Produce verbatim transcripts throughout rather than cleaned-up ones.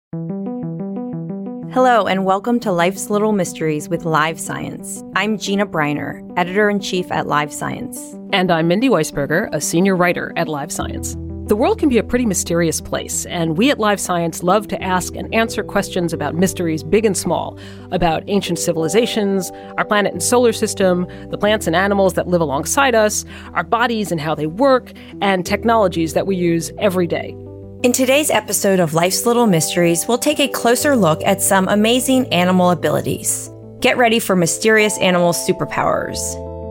Hello, and welcome to Life's Little Mysteries with Live Science. I'm Gina Briner, Editor-in-Chief at Live Science. And I'm Mindy Weisberger, a senior writer at Live Science. The world can be a pretty mysterious place, and we at Live Science love to ask and answer questions about mysteries big and small, about ancient civilizations, our planet and solar system, the plants and animals that live alongside us, our bodies and how they work, and technologies that we use every day. In today's episode of Life's Little Mysteries, we'll take a closer look at some amazing animal abilities. Get ready for mysterious animal superpowers.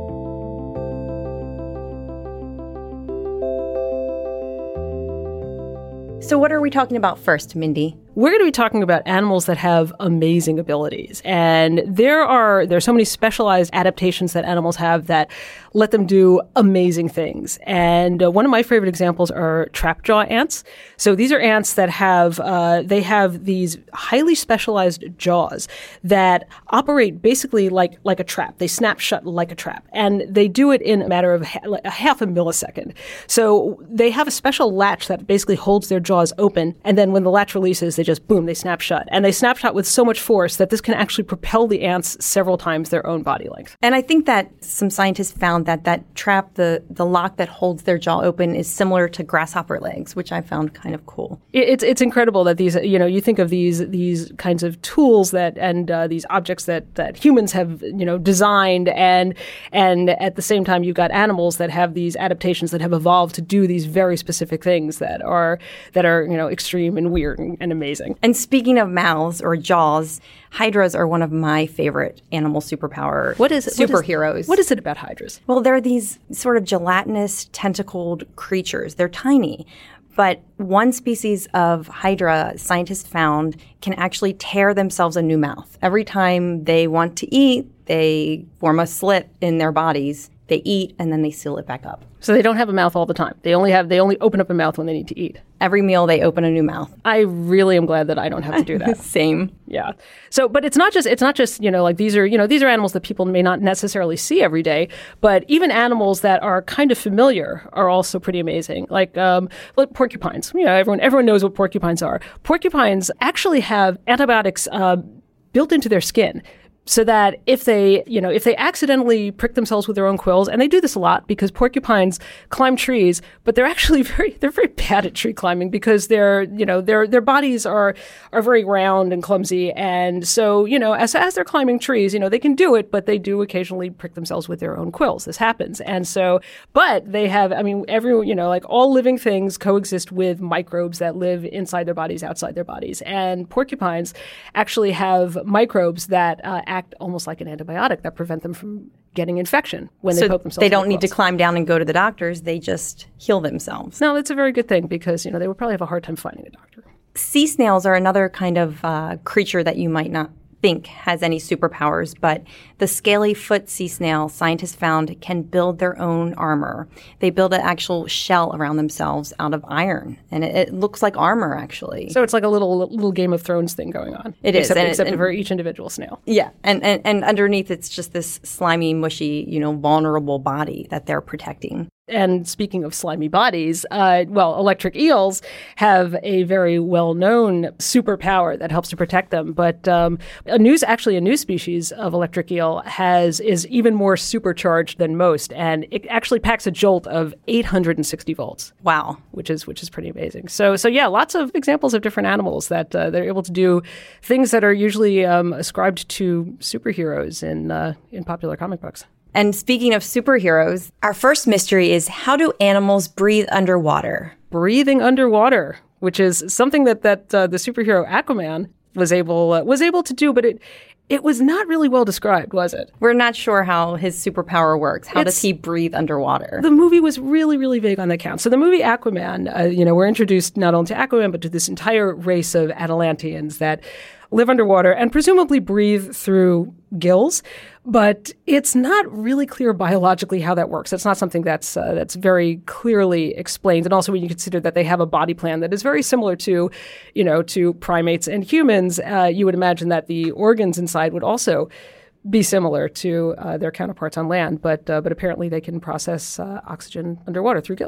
So what are we talking about first, Mindy? We're going to be talking about animals that have amazing abilities. And there are there are so many specialized adaptations that animals have that let them do amazing things. And uh, one of my favorite examples are trapjaw ants. So these are ants that have uh, they have these highly specialized jaws that operate basically like like a trap. They snap shut like a trap. And they do it in a matter of ha- a half a millisecond. So they have a special latch that basically holds their jaws open. And then when the latch releases, they just, boom, they snap shut. And they snap shut with so much force that this can actually propel the ants several times their own body length. And I think that some scientists found that that trap, the, the lock that holds their jaw open, is similar to grasshopper legs, which I found kind of cool. It's it's incredible that these, you know, you think of these these kinds of tools that and uh, these objects that, that humans have, you know, designed, and and at the same time you've got animals that have these adaptations that have evolved to do these very specific things that are that are, you know, extreme and weird and, and amazing. And speaking of mouths or jaws, hydras are one of my favorite animal superpower what is it? superheroes. What is, what is it about hydras? Well, they're these sort of gelatinous, tentacled creatures. They're tiny. But one species of hydra, scientists found, can actually tear themselves a new mouth. Every time they want to eat, they form a slit in their bodies. They eat, and then they seal it back up. So they don't have a mouth all the time. They only have they only open up a mouth when they need to eat. Every meal, they open a new mouth. I really am glad that I don't have to do that. Same. Yeah. So, but it's not just it's not just you know like these are you know these are animals that people may not necessarily see every day, but even animals that are kind of familiar are also pretty amazing. Like um, like porcupines. You know, everyone everyone knows what porcupines are. Porcupines actually have antibiotics uh, built into their skin, so that if they, you know, if they accidentally prick themselves with their own quills, and they do this a lot because porcupines climb trees, but they're actually very, they're very bad at tree climbing because their, you know, their their bodies are are very round and clumsy, and so, you know, as as they're climbing trees, you know, they can do it, but they do occasionally prick themselves with their own quills. This happens, and so, but they have, I mean, every, you know, like all living things coexist with microbes that live inside their bodies, outside their bodies, and porcupines actually have microbes that uh, act almost like an antibiotic that prevent them from getting infection when so they poke themselves. They don't with need to quills. climb down and go to the doctors. They just heal themselves. No, it's a very good thing because, you know, they would probably have a hard time finding a doctor. Sea snails are another kind of uh, creature that you might not think has any superpowers, but the scaly foot sea snail, scientists found, can build their own armor. They build an actual shell around themselves out of iron, and it, it looks like armor, actually. So it's like a little little Game of Thrones thing going on. It is. Except, and, except and, for each individual snail. Yeah, and, and, and underneath it's just this slimy, mushy, you know, vulnerable body that they're protecting. And speaking of slimy bodies, uh, well, electric eels have a very well-known superpower that helps to protect them. But um, a new, actually, a new species of electric eel has is even more supercharged than most, and it actually packs a jolt of eight hundred sixty volts. Wow, which is which is pretty amazing. So, so yeah, lots of examples of different animals that uh, they're able to do things that are usually um, ascribed to superheroes in uh, in popular comic books. And speaking of superheroes, our first mystery is, how do animals breathe underwater? Breathing underwater, which is something that that uh, the superhero Aquaman was able uh, was able to do, but it it was not really well described, was it? We're not sure how his superpower works. How It's, does he breathe underwater? The movie was really, really vague on that count. So the movie Aquaman, uh, you know, we're introduced not only to Aquaman, but to this entire race of Atalanteans that live underwater and presumably breathe through gills. But it's not really clear biologically how that works. It's not something that's uh, that's very clearly explained. And also when you consider that they have a body plan that is very similar to, you know, to primates and humans, uh, you would imagine that the organs inside would also be similar to uh, their counterparts on land. But uh, but apparently they can process uh, oxygen underwater through gills.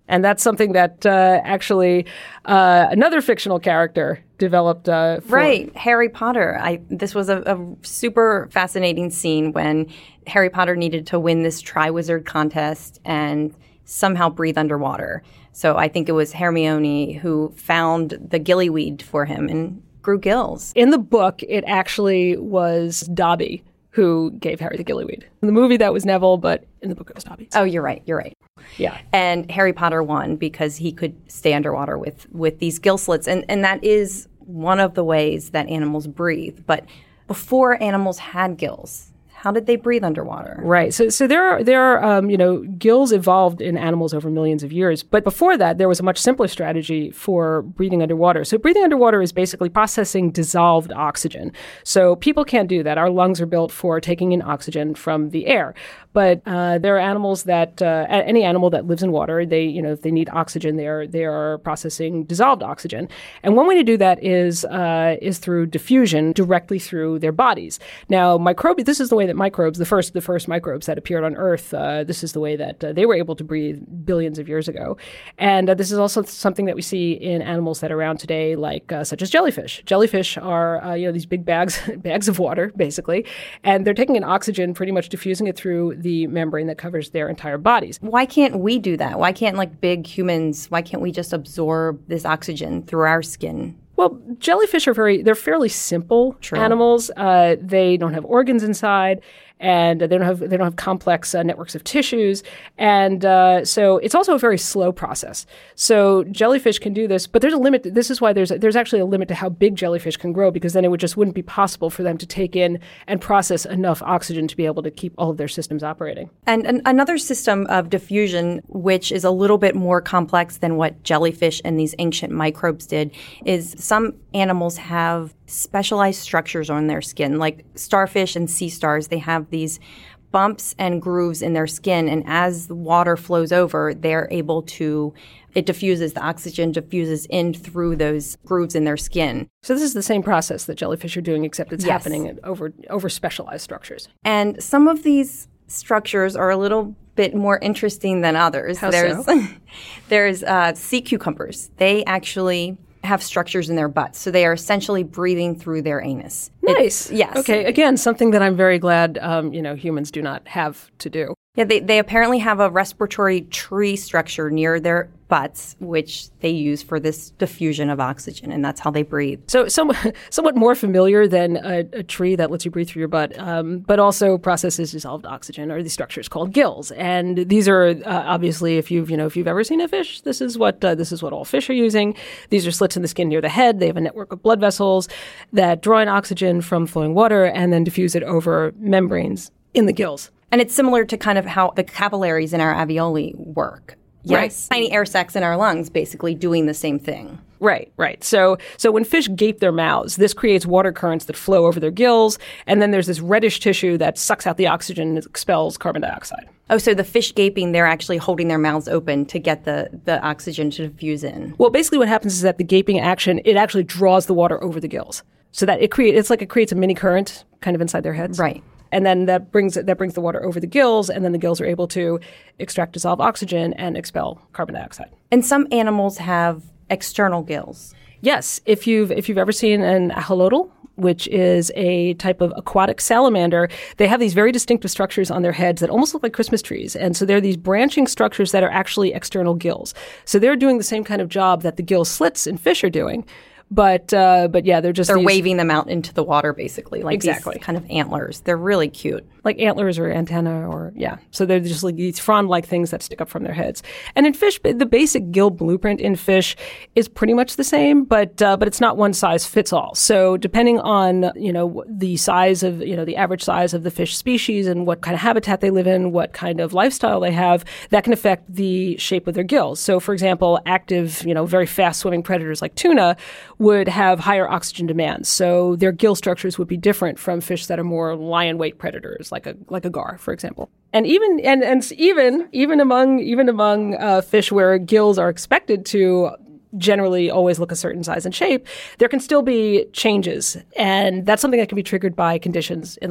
And that's something that uh, actually uh, another fictional character developed. Uh, for. Right, Harry Potter. I this was a, a super fascinating scene when Harry Potter needed to win this Triwizard contest and somehow breathe underwater. So I think it was Hermione who found the gillyweed for him and grew gills. In the book, it actually was Dobby who gave Harry the gillyweed. In the movie, that was Neville, but in the book, it was Dobby. Oh, you're right. You're right. Yeah. And Harry Potter won because he could stay underwater with, with these gill slits. And, and that is one of the ways that animals breathe. But before animals had gills, how did they breathe underwater? Right. So, so there are there are um, you know gills evolved in animals over millions of years, but before that there was a much simpler strategy for breathing underwater. So breathing underwater is basically processing dissolved oxygen. So people can't do that. Our lungs are built for taking in oxygen from the air, but uh, there are animals that uh, any animal that lives in water, they you know if they need oxygen, they are they are processing dissolved oxygen. And one way to do that is uh, is through diffusion directly through their bodies. Now, microbe. This is the way that microbes, the first the first microbes that appeared on Earth, uh, this is the way that uh, they were able to breathe billions of years ago. And uh, this is also something that we see in animals that are around today, like uh, such as jellyfish. Jellyfish are uh, you know these big bags bags of water, basically, and they're taking in oxygen, pretty much diffusing it through the membrane that covers their entire bodies. Why can't we do that? Why can't like big humans? Why can't we just absorb this oxygen through our skin? Well, jellyfish are very, they're fairly simple True. animals. Uh, they don't have organs inside, and they don't have they don't have complex uh, networks of tissues. And uh, so it's also a very slow process. So jellyfish can do this, but there's a limit. This is why there's there's actually a limit to how big jellyfish can grow, because then it would just wouldn't be possible for them to take in and process enough oxygen to be able to keep all of their systems operating. And an, another system of diffusion, which is a little bit more complex than what jellyfish and these ancient microbes did, is some animals have specialized structures on their skin, like starfish and sea stars. They have these bumps and grooves in their skin, and as the water flows over, they're able to, it diffuses, the oxygen diffuses in through those grooves in their skin. So this is the same process that jellyfish are doing, except it's Yes. happening over over specialized structures. And some of these structures are a little bit more interesting than others. How there's so? there's uh, sea cucumbers. They actually have structures in their butts, so they are essentially breathing through their anus. Nice. It, yes. Okay. Again, something that I'm very glad um, you know humans do not have to do. Yeah, they, they apparently have a respiratory tree structure near their butts, which they use for this diffusion of oxygen, and that's how they breathe. So, somewhat, somewhat more familiar than a, a tree that lets you breathe through your butt, um, but also processes dissolved oxygen, are these structures called gills. And these are uh, obviously, if you've you know if you've ever seen a fish, this is what uh, this is what all fish are using. These are slits in the skin near the head. They have a network of blood vessels that draw in oxygen from flowing water and then diffuse it over membranes in the gills. And it's similar to kind of how the capillaries in our alveoli work. Yes. Right. Tiny air sacs in our lungs basically doing the same thing. Right, right. So so when fish gape their mouths, this creates water currents that flow over their gills, and then there's this reddish tissue that sucks out the oxygen and expels carbon dioxide. Oh, so the fish gaping, they're actually holding their mouths open to get the, the oxygen to diffuse in. Well, basically what happens is that the gaping action, it actually draws the water over the gills. So that it create it's like it creates a mini current kind of inside their heads. Right. And then that brings that brings the water over the gills, and then the gills are able to extract dissolved oxygen and expel carbon dioxide. And some animals have external gills. Yes, if you've if you've ever seen an axolotl, which is a type of aquatic salamander, they have these very distinctive structures on their heads that almost look like Christmas trees. And so they're these branching structures that are actually external gills. So they're doing the same kind of job that the gill slits in fish are doing. But uh, but yeah, they're just They're these, waving them out into the water, basically, like Exactly. these kind of antlers. They're really cute. like antlers or antenna, or yeah. So they're just like these frond-like things that stick up from their heads. And in fish, the basic gill blueprint in fish is pretty much the same, but uh, but it's not one size fits all. So depending on you know the size of you know the average size of the fish species and what kind of habitat they live in, what kind of lifestyle they have, that can affect the shape of their gills. So for example, active you know very fast swimming predators like tuna would have higher oxygen demands. So their gill structures would be different from fish that are more lion weight predators, like a like a gar, for example. And even and and even even among even among uh, fish where gills are expected to generally always look a certain size and shape, there can still be changes, and that's something that can be triggered by conditions in the water.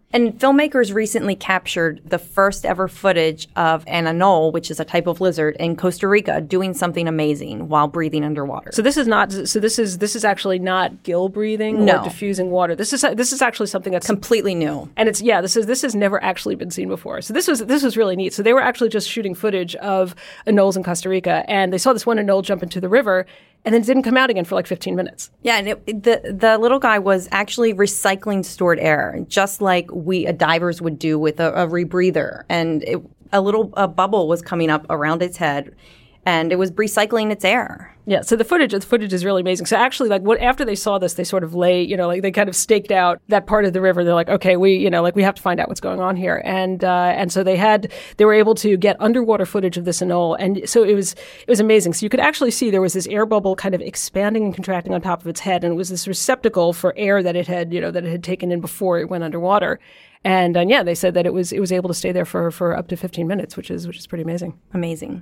And filmmakers recently captured the first ever footage of an anole, which is a type of lizard, in Costa Rica doing something amazing while breathing underwater. So this is not. So this is this is actually not gill breathing no. or diffusing water. This is this is actually something that's completely new. And it's yeah. This is this has never actually been seen before. So this was this was really neat. So they were actually just shooting footage of anoles in Costa Rica, and they saw this one anole jump into the river, and then it didn't come out again for like fifteen minutes. Yeah, and it, the the little guy was actually recycling stored air, just like we uh, divers would do with a, a rebreather. And it, a little a bubble was coming up around its head, and it was recycling its air. Yeah, so the footage, the footage is really amazing. So actually, like, what after they saw this, they sort of lay, you know, like they kind of staked out that part of the river. They're like, okay, we, you know, like we have to find out what's going on here, and uh, and so they had, they were able to get underwater footage of this anole, and so it was it was amazing. So you could actually see there was this air bubble kind of expanding and contracting on top of its head, and it was this receptacle for air that it had, you know, that it had taken in before it went underwater. And uh, yeah, they said that it was it was able to stay there for for up to fifteen minutes, which is which is pretty amazing. Amazing.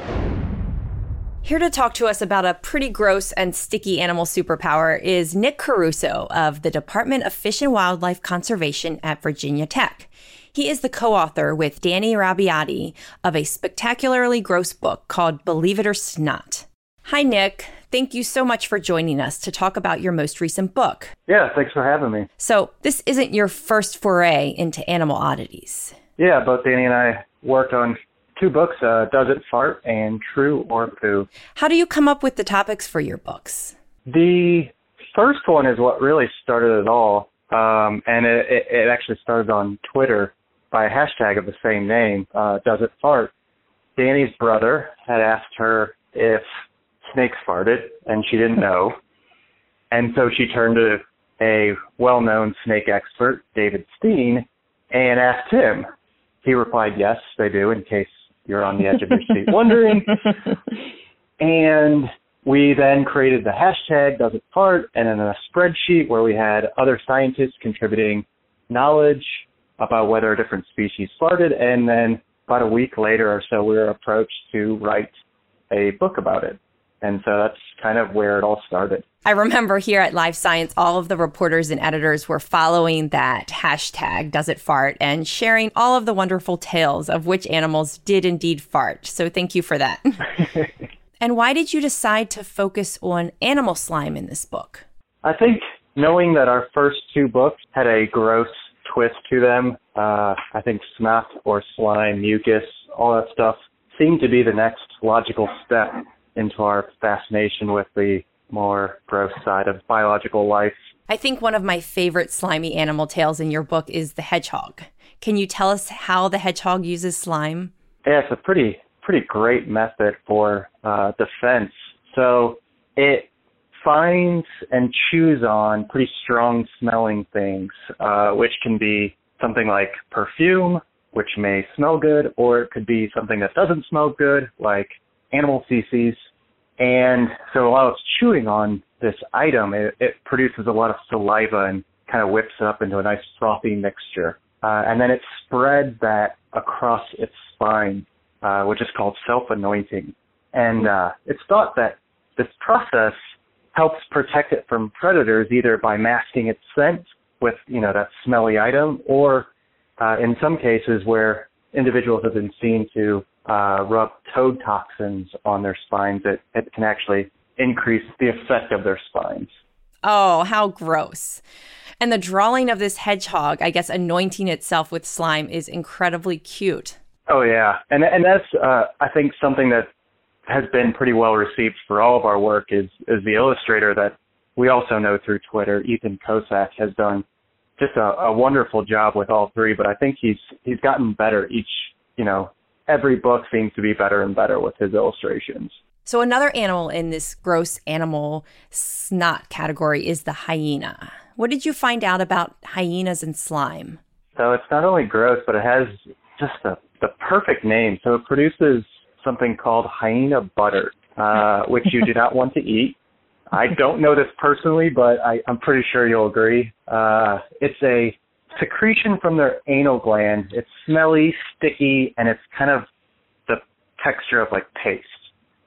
Here to talk to us about a pretty gross and sticky animal superpower is Nick Caruso of the Department of Fish and Wildlife Conservation at Virginia Tech. He is the co-author with Danny Rabbiati of a spectacularly gross book called Believe It or Snot. Hi, Nick. Thank you so much for joining us to talk about your most recent book. Yeah, thanks for having me. So this isn't your first foray into animal oddities. Yeah, both Danny and I worked on two books, uh, Does It Fart and True or Poo. How do you come up with the topics for your books? The first one is what really started it all, um, and it, it, it actually started on Twitter by a hashtag of the same name, uh, Does It Fart. Danny's brother had asked her if snakes farted, and she didn't know, and so she turned to a well-known snake expert, David Steen, and asked him. He replied, yes, they do, in case you're on the edge of your seat wondering. And we then created the hashtag Does It Fart, and then a spreadsheet where we had other scientists contributing knowledge about whether a different species farted. And then about a week later or so, we were approached to write a book about it. And so that's kind of where it all started. I remember here at Live Science, all of the reporters and editors were following that hashtag, Does It Fart, and sharing all of the wonderful tales of which animals did indeed fart. So thank you for that. And why did you decide to focus on animal slime in this book? I think knowing that our first two books had a gross twist to them, uh, I think snot or slime, mucus, all that stuff seemed to be the next logical step into our fascination with the more gross side of biological life. I think one of my favorite slimy animal tales in your book is the hedgehog. Can you tell us how the hedgehog uses slime? Yeah, it's a pretty pretty great method for uh, defense. So it finds and chews on pretty strong smelling things, uh, which can be something like perfume, which may smell good, or it could be something that doesn't smell good, like animal feces. And so while it's chewing on this item, it, it produces a lot of saliva and kind of whips it up into a nice frothy mixture. Uh, and then it spreads that across its spine, uh, which is called self-anointing. And uh, it's thought that this process helps protect it from predators, either by masking its scent with, you know, that smelly item, or uh, in some cases where individuals have been seen to Uh, rub toad toxins on their spines, it, it can actually increase the effect of their spines. Oh, how gross. And the drawing of this hedgehog, I guess anointing itself with slime, is incredibly cute. Oh, yeah. And and that's, uh, I think, something that has been pretty well received for all of our work is, is the illustrator that we also know through Twitter, Ethan Kosak, has done just a, a wonderful job with all three. But I think he's he's gotten better each, you know, every book seems to be better and better with his illustrations. So another animal in this gross animal snot category is the hyena. What did you find out about hyenas and slime? So it's not only gross, but it has just the, the perfect name. So it produces something called hyena butter, uh, which you do not want to eat. I don't know this personally, but I, I'm pretty sure you'll agree. Uh, it's a secretion from their anal gland. It's smelly, sticky, and it's kind of the texture of like paste.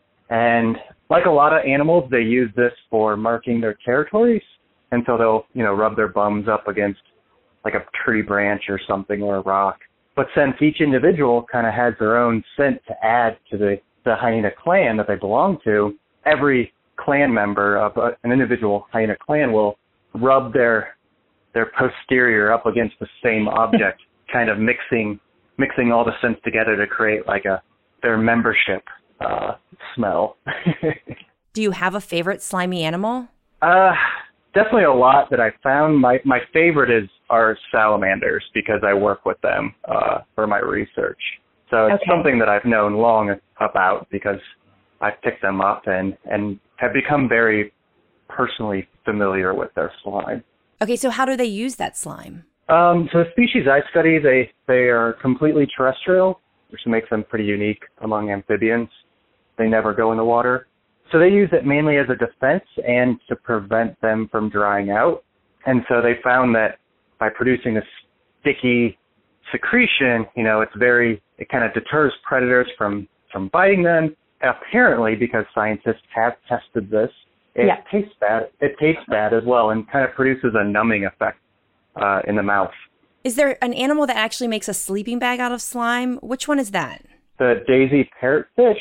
And like a lot of animals, they use this for marking their territories. And so they'll, you know, rub their bums up against like a tree branch or something or a rock. But since each individual kind of has their own scent to add to the, the hyena clan that they belong to, every clan member of a, an individual hyena clan will rub their their posterior up against the same object, kind of mixing mixing all the scents together to create like a their membership uh, smell. Do you have a favorite slimy animal? Uh, definitely a lot that I found. My my favorite is are salamanders because I work with them uh, for my research. So it's Okay. something that I've known long about because I've picked them up and, and have become very personally familiar with their slime. Okay, so how do they use that slime? Um, so the species I study, they, they are completely terrestrial, which makes them pretty unique among amphibians. They never go in the water. So they use it mainly as a defense and to prevent them from drying out. And so they found that by producing this sticky secretion, you know, it's very, it kind of deters predators from, from biting them. Apparently, because scientists have tested this, it Yeah. tastes bad. It tastes bad as well and kind of produces a numbing effect uh, in the mouth. Is there an animal that actually makes a sleeping bag out of slime? Which one is that? The daisy parrotfish,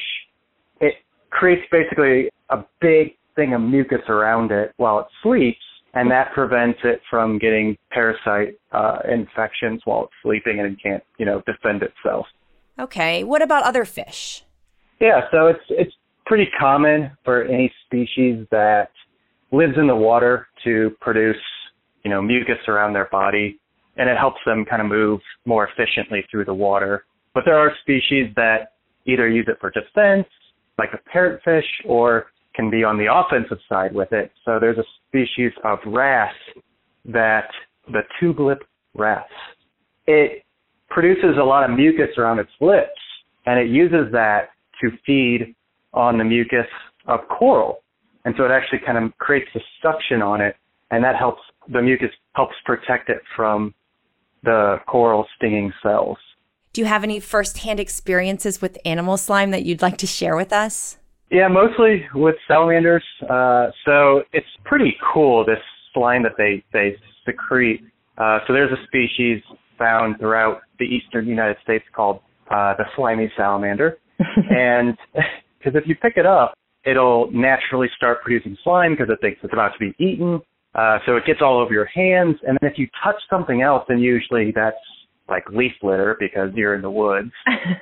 it creates basically a big thing of mucus around it while it sleeps, and that prevents it from getting parasite uh, infections while it's sleeping and it can't, you know, defend itself. Okay, what about other fish? Yeah, so it's it's pretty common for any species that lives in the water to produce, you know, mucus around their body, and it helps them kind of move more efficiently through the water. But there are species that either use it for defense, like the parrotfish, or can be on the offensive side with it. So there's a species of wrasse that, the tube-lip wrasse, it produces a lot of mucus around its lips, and it uses that to feed on the mucus of coral. And so it actually kind of creates a suction on it, and that helps, the mucus helps protect it from the coral stinging cells. Do you have any firsthand experiences with animal slime that you'd like to share with us? Yeah, mostly with salamanders. Uh, so it's pretty cool, this slime that they, they secrete. Uh, so there's a species found throughout the eastern United States called uh, the slimy salamander. And because if you pick it up, it'll naturally start producing slime because it thinks it's about to be eaten. Uh, so it gets all over your hands. And then if you touch something else, then usually that's like leaf litter because you're in the woods.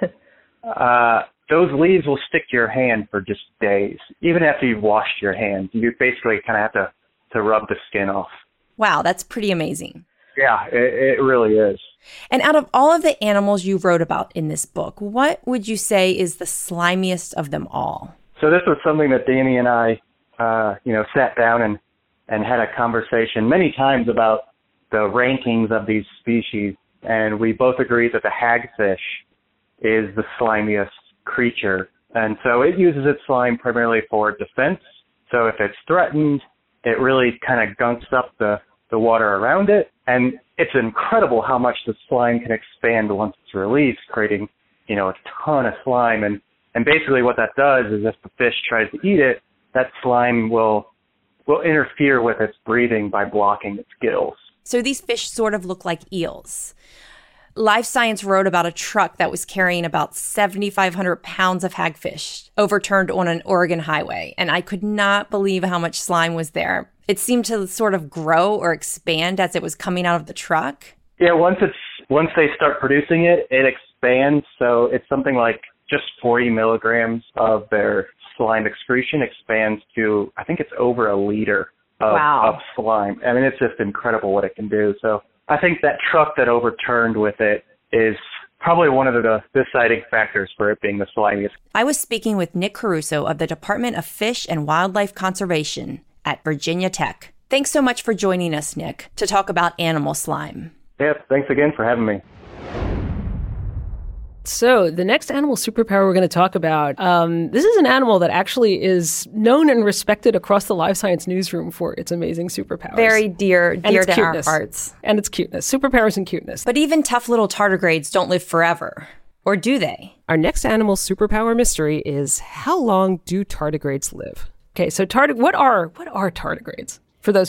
uh, those leaves will stick to your hand for just days. Even after you've washed your hands, you basically kind of have to, to rub the skin off. Wow, that's pretty amazing. Yeah, it, it really is. And out of all of the animals you wrote about in this book, what would you say is the slimiest of them all? So this was something that Danny and I, uh, you know, sat down and, and had a conversation many times about the rankings of these species. And we both agreed that the hagfish is the slimiest creature. And so it uses its slime primarily for defense. So if it's threatened, it really kind of gunks up the, the water around it. And it's incredible how much the slime can expand once it's released, creating, you know, a ton of slime. And, and basically what that does is if the fish tries to eat it, that slime will will interfere with its breathing by blocking its gills. So these fish sort of look like eels. Live Science wrote about a truck that was carrying about seven thousand five hundred pounds of hagfish overturned on an Oregon highway, and I could not believe how much slime was there. It seemed to sort of grow or expand as it was coming out of the truck. Yeah, once it's once they start producing it, it expands. So it's something like just forty milligrams of their slime excretion expands to, I think it's over a liter of, Wow. of slime. I mean, it's just incredible what it can do. So I think that truck that overturned with it is probably one of the deciding factors for it being the slimiest. I was speaking with Nick Caruso of the Department of Fish and Wildlife Conservation at Virginia Tech. Thanks so much for joining us, Nick, to talk about animal slime. Yeah, thanks again for having me. So the next animal superpower we're going to talk about, um, this is an animal that actually is known and respected across the live science newsroom for its amazing superpowers. Very dear, And dear its to cuteness. our hearts. And its cuteness. Superpowers and cuteness. But even tough little tardigrades don't live forever. Or do they? Our next animal superpower mystery is, how long do tardigrades live? Okay, so tard- what are what are tardigrades? For those who don't know.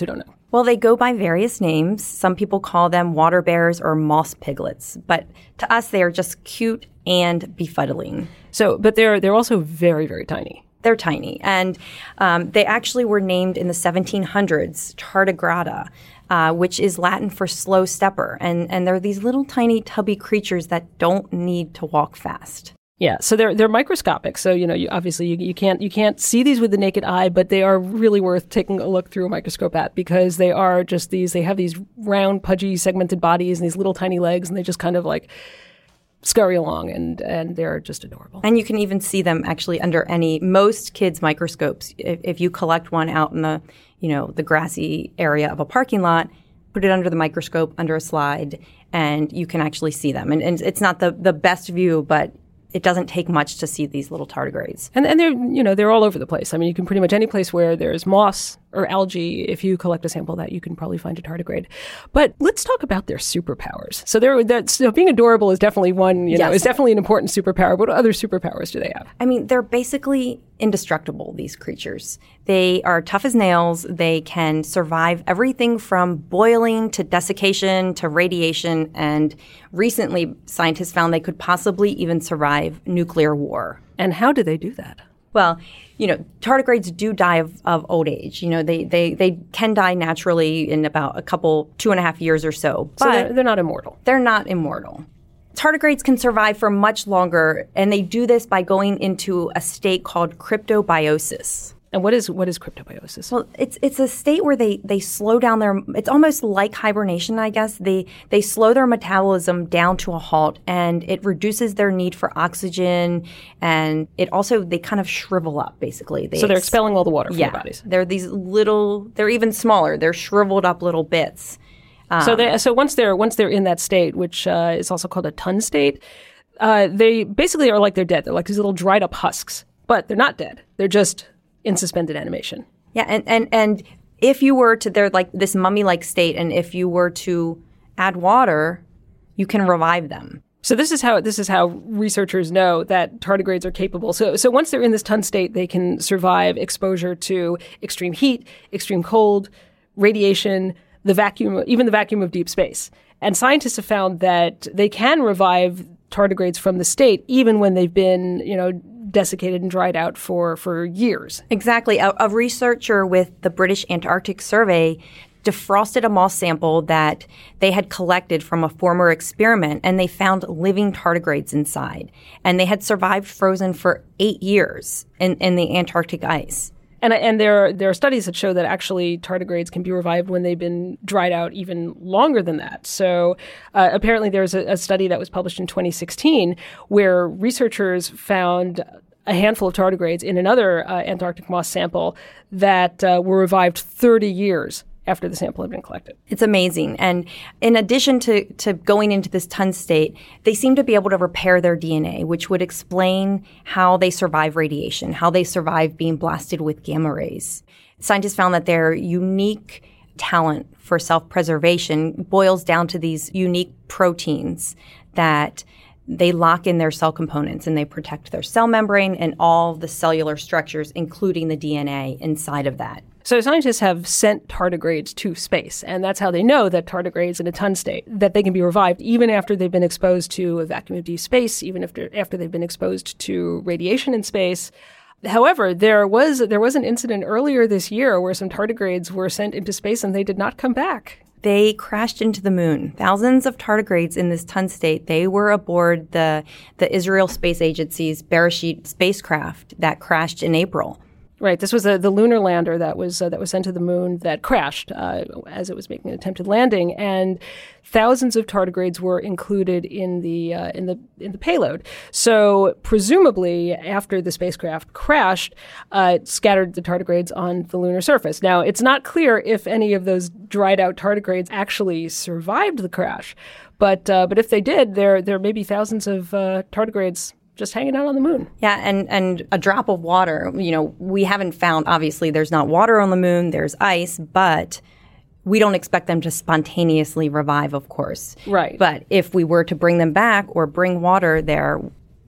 Well, they go by various names. Some people call them water bears or moss piglets, but to us, they are just cute and befuddling. So, but they're they're also very, very tiny. They're tiny, and um, they actually were named in the seventeen hundreds tardigrada, uh, which is Latin for slow stepper, and and they're these little tiny tubby creatures that don't need to walk fast. Yeah, so they're they're microscopic. So you know, you, obviously you, you can't you can't see these with the naked eye, but they are really worth taking a look through a microscope at because they are just these. They have these round, pudgy, segmented bodies and these little tiny legs, and they just kind of like scurry along, and and they're just adorable. And you can even see them actually under any most kids' microscopes. If, if you collect one out in the you know the grassy area of a parking lot, put it under the microscope under a slide, and you can actually see them. And, and it's not the the best view, but it doesn't take much to see these little tardigrades. And and they're you know they're all over the place. I mean, you can pretty much any place where there's moss or algae, if you collect a sample of that, you can probably find a tardigrade. But let's talk about their superpowers. So they're that's so being adorable is definitely one, you know, Yes. is definitely an important superpower. What other superpowers do they have? I mean, they're basically indestructible, these creatures. They are tough as nails. They can survive everything from boiling to desiccation to radiation. And recently, scientists found they could possibly even survive nuclear war. And how do they do that? Well, you know, tardigrades do die of, of old age. You know, they, they, they can die naturally in about a couple, two and a half years or so. But So they're, they're not immortal. they're not immortal. Tardigrades can survive for much longer, and they do this by going into a state called cryptobiosis. And what is what is cryptobiosis? Well, it's it's a state where they, they slow down their. It's almost like hibernation, I guess. They they slow their metabolism down to a halt, and it reduces their need for oxygen, and it also they kind of shrivel up basically. They So they're ex- expelling all the water from yeah, their bodies. they're these little. They're even smaller. They're shriveled up little bits. So they so once they're once they're in that state, which uh, is also called a ton state, uh, they basically are like they're dead. They're like these little dried up husks, but they're not dead. They're just in suspended animation. Yeah, and, and, and if you were to, they're like this mummy-like state, and if you were to add water, you can revive them. So this is how this is how researchers know that tardigrades are capable. So so once they're in this ton state, they can survive exposure to extreme heat, extreme cold, radiation, the vacuum, even the vacuum of deep space. And scientists have found that they can revive tardigrades from the state even when they've been, you know, desiccated and dried out for, for years. Exactly. A, a researcher with the British Antarctic Survey defrosted a moss sample that they had collected from a former experiment, and they found living tardigrades inside. And they had survived frozen for eight years in, in the Antarctic ice. And and there there are studies that show that actually tardigrades can be revived when they've been dried out even longer than that. So uh, apparently there's a, a study that was published in twenty sixteen where researchers found a handful of tardigrades in another uh, Antarctic moss sample that uh, were revived thirty years after the sample had been collected. It's amazing. And in addition to, to going into this ton state, they seem to be able to repair their D N A, which would explain how they survive radiation, how they survive being blasted with gamma rays. Scientists found that their unique talent for self-preservation boils down to these unique proteins that they lock in their cell components, and they protect their cell membrane and all the cellular structures, including the D N A inside of that. So scientists have sent tardigrades to space, and that's how they know that tardigrades in a ton state, that they can be revived even after they've been exposed to a vacuum of deep space, even after after they've been exposed to radiation in space. However, there was there was an incident earlier this year where some tardigrades were sent into space and they did not come back. They crashed into the moon. Thousands of tardigrades in this ton state. They were aboard the the Israel Space Agency's Bereshit spacecraft that crashed in April. Right. This was a, the lunar lander that was uh, that was sent to the moon that crashed uh, as it was making an attempted landing, and thousands of tardigrades were included in the uh, in the in the payload. So presumably, after the spacecraft crashed, uh, it scattered the tardigrades on the lunar surface. Now, it's not clear if any of those dried out tardigrades actually survived the crash, but uh, but if they did, there there may be thousands of uh, tardigrades just hanging out on the moon. Yeah, and, and a drop of water, you know, we haven't found, obviously, there's not water on the moon, there's ice, but we don't expect them to spontaneously revive, of course. Right. But if we were to bring them back or bring water there,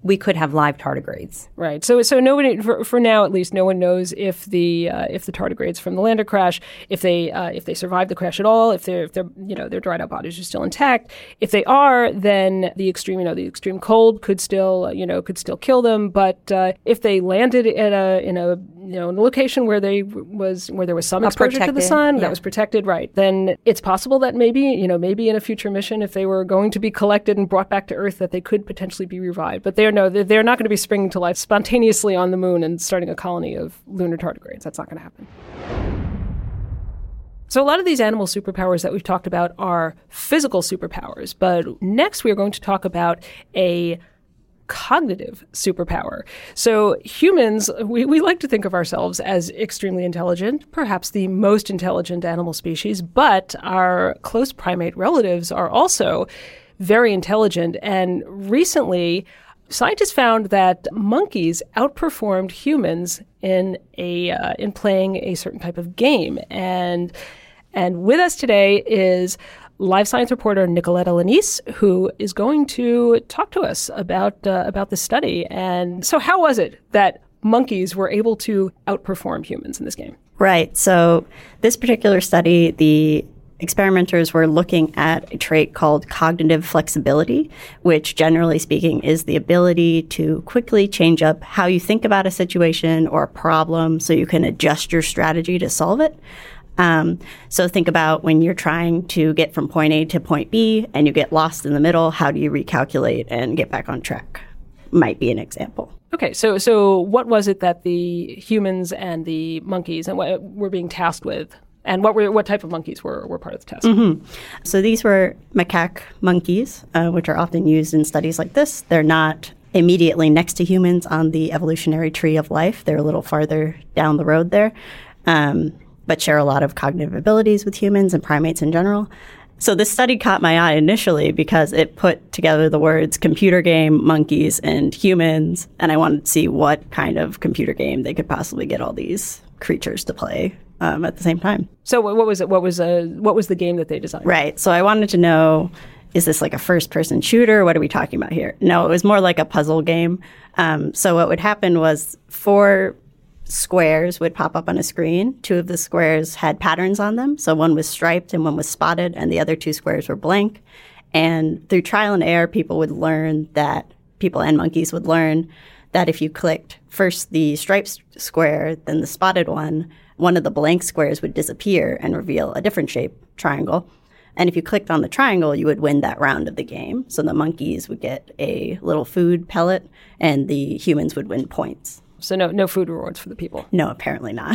we could have live tardigrades. Right. So so nobody, for, for now at least, no one knows if the uh, if the tardigrades from the lander crash, if they uh, if they survived the crash at all, if they're if they're you know their dried out bodies are still intact. If they are, then the extreme you know the extreme cold could still you know could still kill them. But uh, if they landed in a in a you know in a location where they was where there was some Uh, exposure to the protected, sun yeah. that was protected, right? Then it's possible that maybe you know maybe in a future mission, if they were going to be collected and brought back to Earth, that they could potentially be revived. But they're no, they're, they're not going to be springing to life spontaneously on the moon and starting a colony of lunar tardigrades. That's not going to happen. So a lot of these animal superpowers that we've talked about are physical superpowers. But next we are going to talk about a cognitive superpower. So humans, we, we like to think of ourselves as extremely intelligent, perhaps the most intelligent animal species, but our close primate relatives are also very intelligent. And recently, scientists found that monkeys outperformed humans in a uh, in playing a certain type of game. And and with us today is live science reporter Nicoletta Lanise, who is going to talk to us about uh, about this study. And so, how was it that monkeys were able to outperform humans in this game? Right. So this particular study, the experimenters were looking at a trait called cognitive flexibility, which generally speaking is the ability to quickly change up how you think about a situation or a problem so you can adjust your strategy to solve it. Um, so think about when you're trying to get from point A to point B and you get lost in the middle, how do you recalculate and get back on track? Might be an example. Okay, so so what was it that the humans and the monkeys and what were being tasked with? And what were what type of monkeys were, were part of the test? Mm-hmm. So these were macaque monkeys, uh, which are often used in studies like this. They're not immediately next to humans on the evolutionary tree of life. They're a little farther down the road there, um, but share a lot of cognitive abilities with humans and primates in general. So this study caught my eye initially because it put together the words computer game, monkeys, and humans, and I wanted to see what kind of computer game they could possibly get all these creatures to play Um, at the same time. So what was it? What was uh, what was the game that they designed? Right. So I wanted to know, is this like a first-person shooter? What are we talking about here? No, it was more like a puzzle game. Um, so what would happen was four squares would pop up on a screen. Two of the squares had patterns on them. So one was striped and one was spotted, and the other two squares were blank. And through trial and error, people would learn that, people and monkeys would learn that if you clicked first the striped square, then the spotted one, one of the blank squares would disappear and reveal a different shape, triangle. And if you clicked on the triangle, you would win that round of the game. So the monkeys would get a little food pellet and the humans would win points. So no no food rewards for the people. No, apparently not.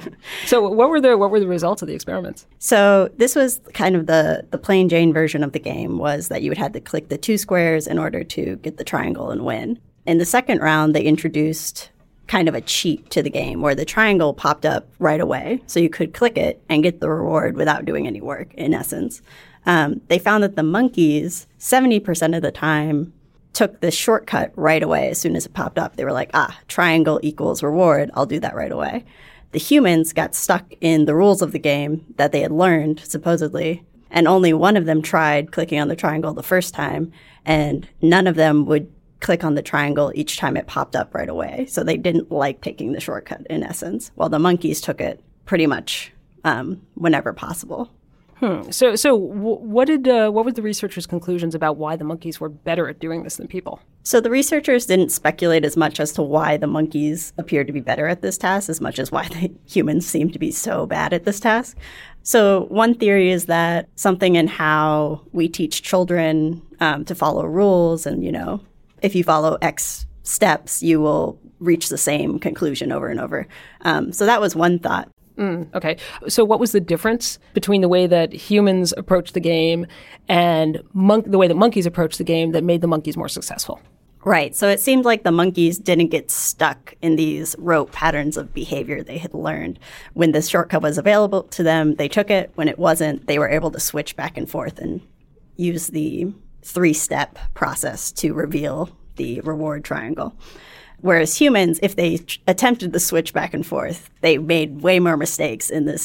So what were the what were the results of the experiments? So this was kind of the, the plain Jane version of the game, was that you would have to click the two squares in order to get the triangle and win. In the second round, they introduced kind of a cheat to the game where the triangle popped up right away. So you could click it and get the reward without doing any work, in essence. Um, they found that the monkeys, seventy percent of the time, took the shortcut right away as soon as it popped up. They were like, ah, triangle equals reward. I'll do that right away. The humans got stuck in the rules of the game that they had learned, supposedly, and only one of them tried clicking on the triangle the first time, and none of them would click on the triangle each time it popped up right away. So they didn't like taking the shortcut, in essence, while the monkeys took it pretty much um, whenever possible. Hmm. So, so w- what did uh, what were the researchers' conclusions about why the monkeys were better at doing this than people? So the researchers didn't speculate as much as to why the monkeys appeared to be better at this task as much as why the humans seem to be so bad at this task. So one theory is that something in how we teach children um, to follow rules, and, you know, if you follow X steps, you will reach the same conclusion over and over. Um, so that was one thought. Mm, okay. So what was the difference between the way that humans approach the game and mon- the way that monkeys approach the game that made the monkeys more successful? Right. So it seemed like the monkeys didn't get stuck in these rote patterns of behavior they had learned. When the shortcut was available to them, they took it. When it wasn't, they were able to switch back and forth and use the three-step process to reveal the reward triangle. Whereas humans, if they ch- attempted to switch back and forth, they made way more mistakes in this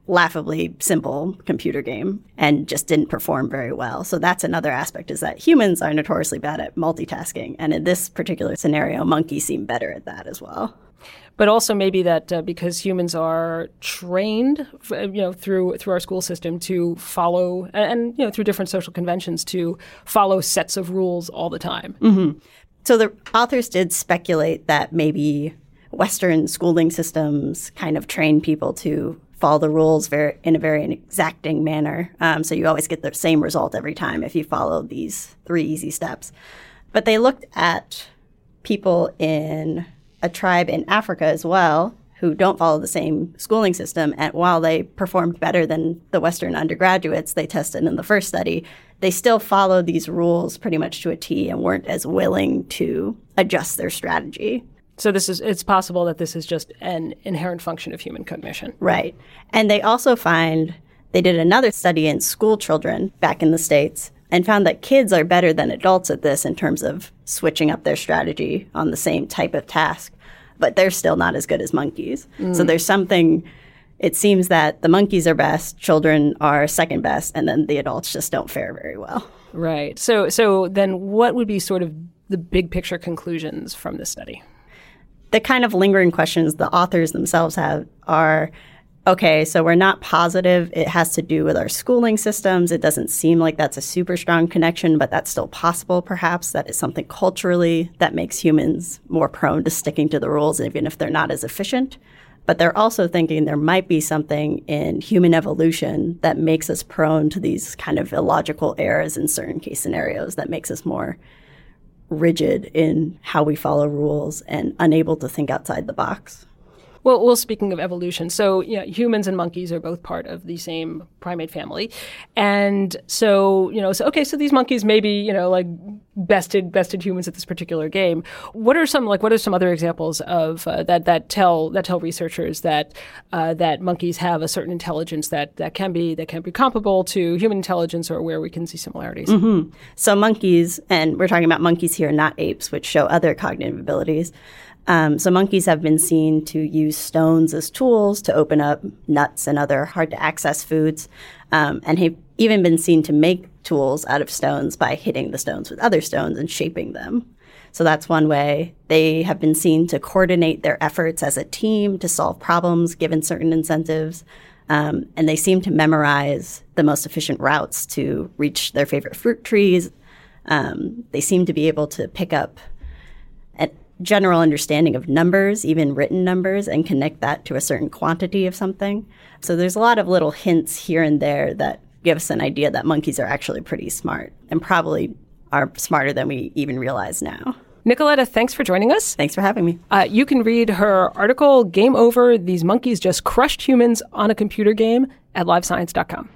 laughably simple computer game and just didn't perform very well. So that's another aspect, is that humans are notoriously bad at multitasking. And in this particular scenario, monkeys seem better at that as well. But also maybe that uh, because humans are trained, you know, through through our school system to follow, and, and you know, through different social conventions to follow sets of rules all the time. Mm-hmm. So the authors did speculate that maybe Western schooling systems kind of train people to follow the rules very in a very exacting manner. Um, so you always get the same result every time if you follow these three easy steps. But they looked at people in a tribe in Africa as well who don't follow the same schooling system. And while they performed better than the Western undergraduates they tested in the first study, they still followed these rules pretty much to a T and weren't as willing to adjust their strategy. So this is it's possible that this is just an inherent function of human cognition. Right. And they also find, they did another study in school children back in the States and found that kids are better than adults at this in terms of switching up their strategy on the same type of task. But they're still not as good as monkeys. Mm. So there's something, it seems that the monkeys are best, children are second best, and then the adults just don't fare very well. Right. So so then what would be sort of the big picture conclusions from this study? The kind of lingering questions the authors themselves have are, okay, so we're not positive it has to do with our schooling systems. It doesn't seem like that's a super strong connection, but that's still possible, perhaps. That is something culturally that makes humans more prone to sticking to the rules, even if they're not as efficient. But they're also thinking there might be something in human evolution that makes us prone to these kind of illogical errors in certain case scenarios that makes us more rigid in how we follow rules and unable to think outside the box. Well, well, speaking of evolution, so you know, humans and monkeys are both part of the same primate family, and so you know, so okay, so these monkeys maybe you know like bested bested humans at this particular game. What are some like what are some other examples of uh, that that tell that tell researchers that uh, that monkeys have a certain intelligence that that can be that can be comparable to human intelligence, or where we can see similarities? Mm-hmm. So monkeys, and we're talking about monkeys here, not apes, which show other cognitive abilities. Um, so monkeys have been seen to use stones as tools to open up nuts and other hard-to-access foods, um, and have even been seen to make tools out of stones by hitting the stones with other stones and shaping them. So that's one way. They have been seen to coordinate their efforts as a team to solve problems given certain incentives, um, and they seem to memorize the most efficient routes to reach their favorite fruit trees. Um, they seem to be able to pick up an general understanding of numbers, even written numbers, and connect that to a certain quantity of something. So there's a lot of little hints here and there that give us an idea that monkeys are actually pretty smart and probably are smarter than we even realize now. Nicoletta, thanks for joining us. Thanks for having me. Uh, you can read her article, Game Over, These Monkeys Just Crushed Humans on a Computer Game, at live science dot com.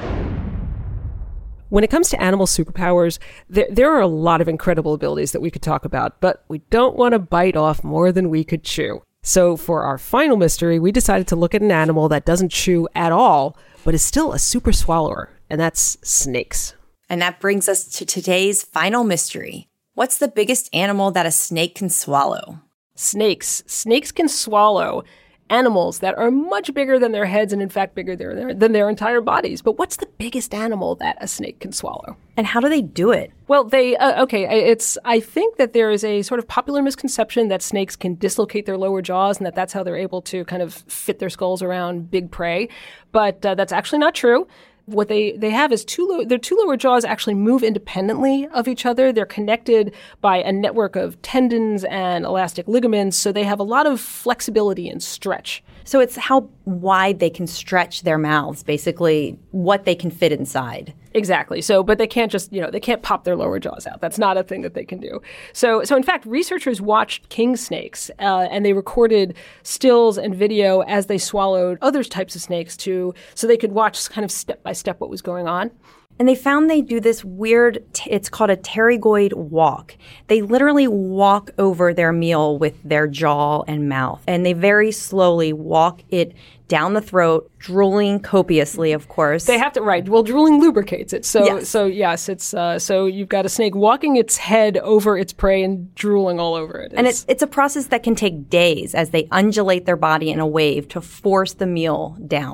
When it comes to animal superpowers, there, there are a lot of incredible abilities that we could talk about, but we don't want to bite off more than we could chew. So for our final mystery, we decided to look at an animal that doesn't chew at all, but is still a super swallower, and that's snakes. And that brings us to today's final mystery. What's the biggest animal that a snake can swallow? Snakes. Snakes can swallow animals that are much bigger than their heads and in fact bigger than their, than their entire bodies. But what's the biggest animal that a snake can swallow? And how do they do it? Well, they, uh, okay, it's, I think that there is a sort of popular misconception that snakes can dislocate their lower jaws and that that's how they're able to kind of fit their skulls around big prey. But uh, that's actually not true. What they, they have is two lo- their two lower jaws actually move independently of each other. They're connected by a network of tendons and elastic ligaments, so they have a lot of flexibility and stretch. So it's how wide they can stretch their mouths, basically what they can fit inside. Exactly. So, but they can't just, you know, they can't pop their lower jaws out. That's not a thing that they can do. So, so in fact, researchers watched king snakes uh, and they recorded stills and video as they swallowed other types of snakes to, so they could watch kind of step by step what was going on. And they found they do this weird, t- it's called a pterygoid walk. They literally walk over their meal with their jaw and mouth. And they very slowly walk it down the throat, drooling copiously, of course. They have to, right. Well, drooling lubricates it. So, yes. so yes, it's, uh, so you've got a snake walking its head over its prey and drooling all over it. It's, and it's, it's a process that can take days as they undulate their body in a wave to force the meal down.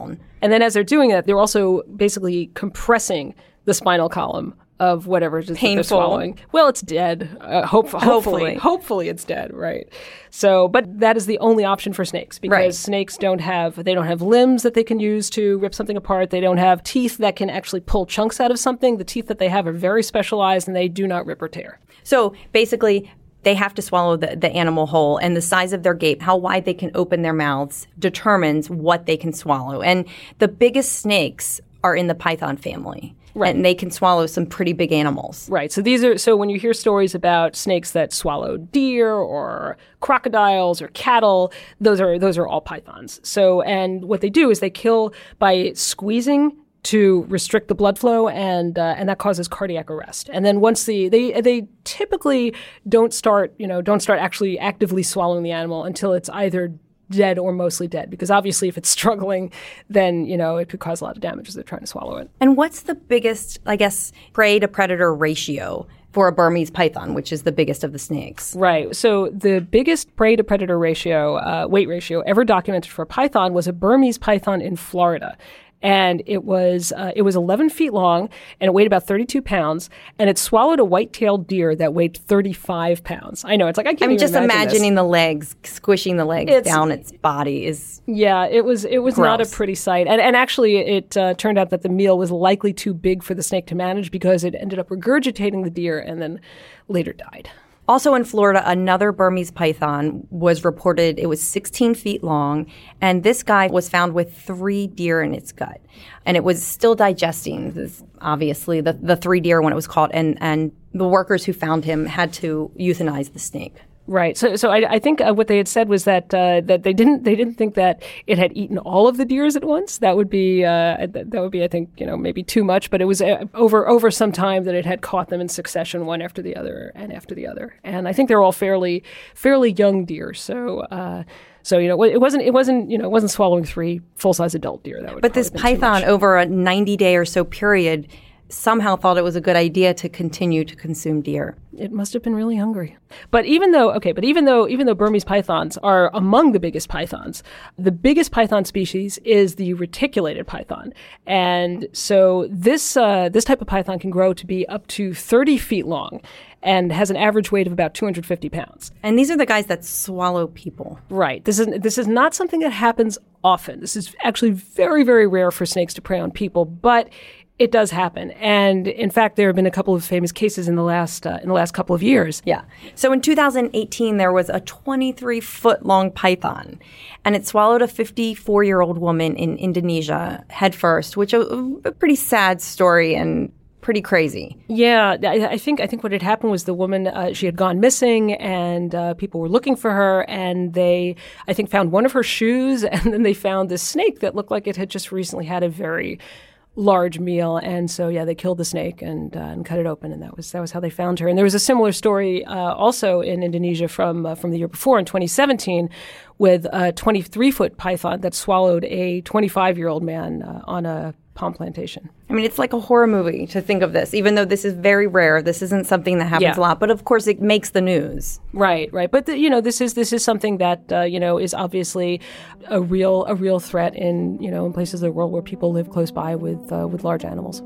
And then as they're doing that, they're also basically compressing the spinal column of whatever it is that they're Painful. swallowing. Well, it's dead. Uh, hope, hopefully, Hopefully. hopefully it's dead, right? So, but that is the only option for snakes because Right. snakes don't have they don't have limbs that they can use to rip something apart. They don't have teeth that can actually pull chunks out of something. The teeth that they have are very specialized, and they do not rip or tear. So basically, they have to swallow the, the animal whole, and the size of their gape, how wide they can open their mouths, determines what they can swallow. And the biggest snakes are in the python family. Right. And they can swallow some pretty big animals. Right. So these are so when you hear stories about snakes that swallow deer or crocodiles or cattle, those are those are all pythons. So and what they do is they kill by squeezing to restrict the blood flow, and uh, and that causes cardiac arrest. And then once the they they typically don't start you know don't start actually actively swallowing the animal until it's either dead or mostly dead, because obviously if it's struggling, then you know it could cause a lot of damage as they're trying to swallow it. And what's the biggest, I guess, prey to predator ratio for a Burmese python, which is the biggest of the snakes? Right. So the biggest prey to predator ratio, uh, weight ratio ever documented for a python was a Burmese python in Florida. And it was uh, it was eleven feet long, and it weighed about thirty-two pounds, and it swallowed a white-tailed deer that weighed thirty-five pounds. I know, it's like, I can't I'm even just imagine imagining this. the legs, squishing the legs It's- down its body is... Yeah, it was it was not a Gross. pretty sight. And, and actually, it uh, turned out that the meal was likely too big for the snake to manage because it ended up regurgitating the deer and then later died. Also in Florida, another Burmese python was reported. It was sixteen feet long, and this guy was found with three deer in its gut. And it was still digesting, this, obviously, the, the three deer when it was caught, and, and the workers who found him had to euthanize the snake. Right. So, so I, I think uh, what they had said was that uh, that they didn't they didn't think that it had eaten all of the deers at once. That would be uh, that, that would be I think you know maybe too much. But it was uh, over over some time that it had caught them in succession, one after the other and after the other. And I think they're all fairly fairly young deer. So. Uh, So you know, it wasn't it wasn't you know it wasn't swallowing three full size adult deer. That would. But this probably been too much. python, over a ninety day or so period, somehow thought it was a good idea to continue to consume deer. It must have been really hungry. But even though, okay, but even though even though Burmese pythons are among the biggest pythons, the biggest python species is the reticulated python. And so this uh, this type of python can grow to be up to thirty feet long and has an average weight of about two hundred fifty pounds. And these are the guys that swallow people. Right. This is this is not something that happens often. This is actually very, very rare for snakes to prey on people, but it does happen. And in fact, there have been a couple of famous cases in the last uh, in the last couple of years. Yeah. So in two thousand eighteen, there was a twenty-three foot long python, and it swallowed a fifty-four year old woman in Indonesia headfirst, which is a, a pretty sad story and pretty crazy. Yeah, I, I think I think what had happened was the woman uh, she had gone missing, and uh, people were looking for her, and they I think found one of her shoes, and then they found this snake that looked like it had just recently had a very large meal, and so yeah, they killed the snake and uh, and cut it open, and that was that was how they found her. And there was a similar story uh, also in Indonesia from uh, from the year before in twenty seventeen, with a twenty-three foot python that swallowed a twenty-five year old man uh, on a palm plantation. I mean, it's like a horror movie to think of this, even though this is very rare. This isn't something that happens Yeah. a lot, but of course it makes the news. Right, right. But the, you know, this is this is something that uh, you know is obviously a real a real threat in you know in places of the world where people live close by with uh, with large animals.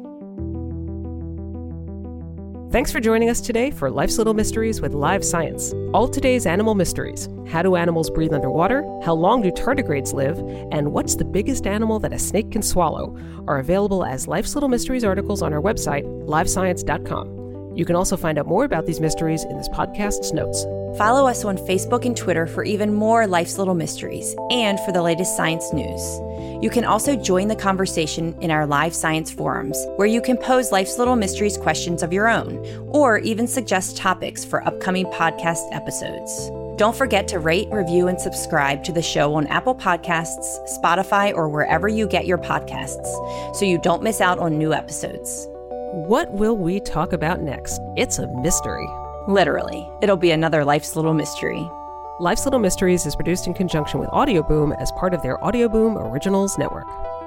Thanks for joining us today for Life's Little Mysteries with Live Science. All today's animal mysteries. How do animals breathe underwater? How long do tardigrades live? And what's the biggest animal that a snake can swallow? Are available as Life's Little Mysteries articles on our website, live science dot com. You can also find out more about these mysteries in this podcast's notes. Follow us on Facebook and Twitter for even more Life's Little Mysteries and for the latest science news. You can also join the conversation in our live science forums, where you can pose Life's Little Mysteries questions of your own, or even suggest topics for upcoming podcast episodes. Don't forget to rate, review, and subscribe to the show on Apple Podcasts, Spotify, or wherever you get your podcasts, so you don't miss out on new episodes. What will we talk about next? It's a mystery. Literally, it'll be another Life's Little Mystery. Life's Little Mysteries is produced in conjunction with Audioboom as part of their Audioboom Originals Network.